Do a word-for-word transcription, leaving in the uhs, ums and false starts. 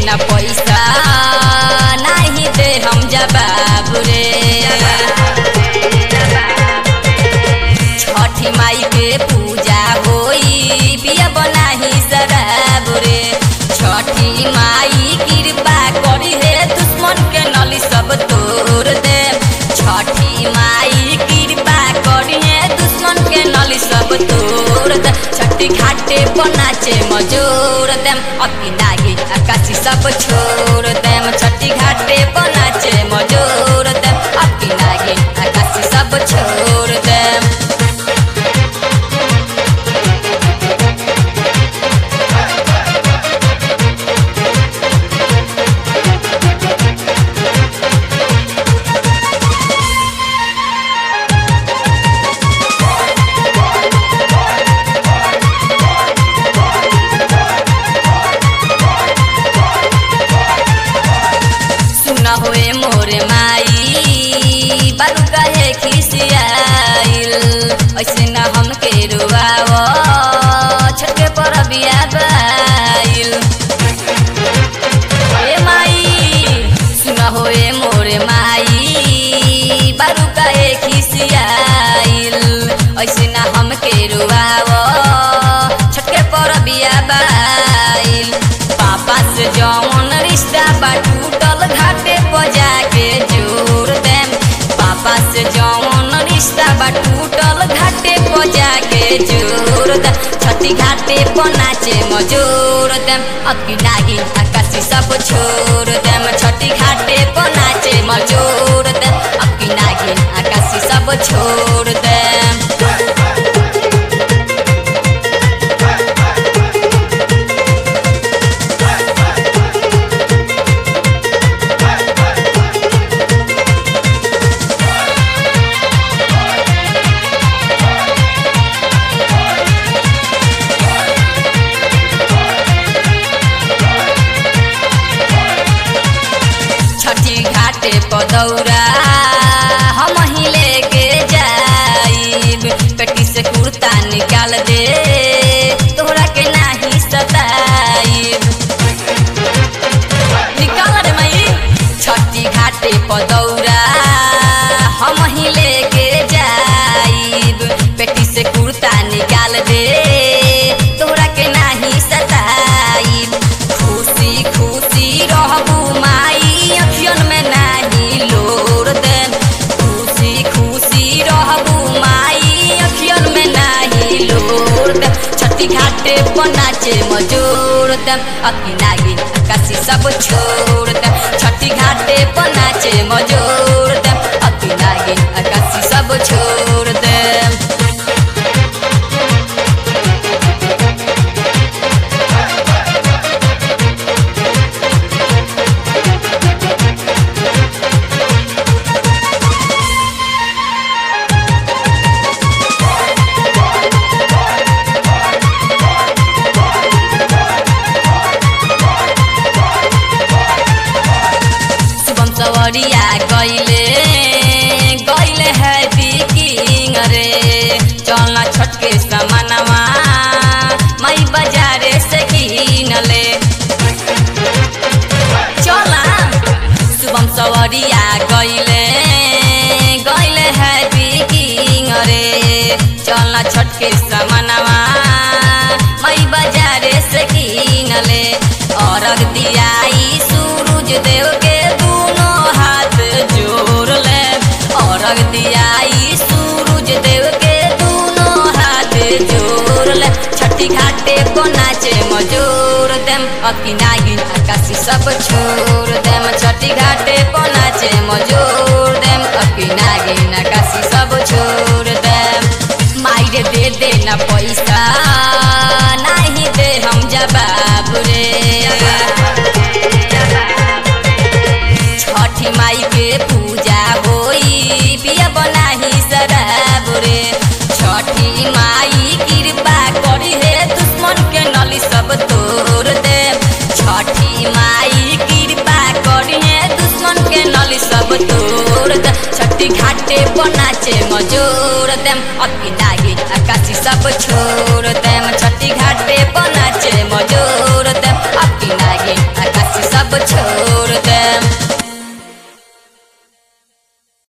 न पैसा नहीं दे हम जवाब रे। छठी माई के पूजा होई पियब नाही शराब रे। छठी माई कृपा करी हे दुश्मन के नली सब तोड़ दे। छठी माई कृपा करी हे दुश्मन के नली सब तोड़ दे। छठी घाटे पर नाचे मजूर देम अभी नागी आकाशी सब छोड़ देम। छठी घाटे पर नाचे मजूर देम अभी नागी आकाशी सब छोड़ देम। होए मोरे माई बारू कहे खिसियाइल ऐसे न हमके रुआव छठे पर बिया बाइल। ए माई सुन होए मोरे माई बारू कहे खिसियाइल ऐसे न हमके रुआव छठे पर बिया बाइल। पापा से जौन रिश्ता बा टूटल घाटे बजा के जोड़ देम। पापा से जौन रिश्ता बा टूटल घाटे बजा के जोड़ देम। छठी घाटे पर नाचे मजूर देम अभी नागी आकाशी सब छोड़ देम। छठी घाटे पर नाचे मजूर देम अभी नागी आकाशी सब छोड़ देम। छठी घाटे पर दौरा हम ही लेके जाइब। पेटी से कुर्ता निकाल दे तोहरा के नाही सताइब। निकाल रे मई। छठी घाटे पर दौरा हम ही लेके जाइब। पेटी से कुर्ता निकाल दे तोहरा के नाही सताइब। खुशी खुशी रहबू माई अखियन में नाही लोर देम। खुशी खुशी रहबू माई अखियन में नाही लोर देम। छठी घाटे पर नाचे मजूर देम अभी नागी आकाशी सब छोड़ देम। छठी घाटे पर नाचे मजूर देम अभी नागी आकाशी सब छोड़ देम। सवरिया गईले गईले है बिकिंग रे। चलना छटके सामानवा मई बाजारे से किनले। चला शुभम सवरिया गईले गईले है बिकिंग रे। चलना छटके सामानवा मई बाजारे से किनले। अरग दियाई सूरज देव के अरग दियाई सूरज देव के दोनों हाथ जोड़ ले। छठी घाटे को नाचे मजूर देम अभी नागी आकाशी सब छोड़ देम। छठी घाटे को नाचे मजूर देम अभी नागी आकाशी सब छोड़ देम। माई दे दे न पैसा नहीं दे हम जवाब रे। छठी माई के पूजा होई पियब नाही शराब रे। छठी माई कृपा करी हे दुश्मन के नली सब तोड़ दे। छठी माई कृपा करी हे दुश्मन के नली सब तोड़ दे। छठी घाटे पर नाचे मजूर देम अभी नागी आकाशी सब छोड़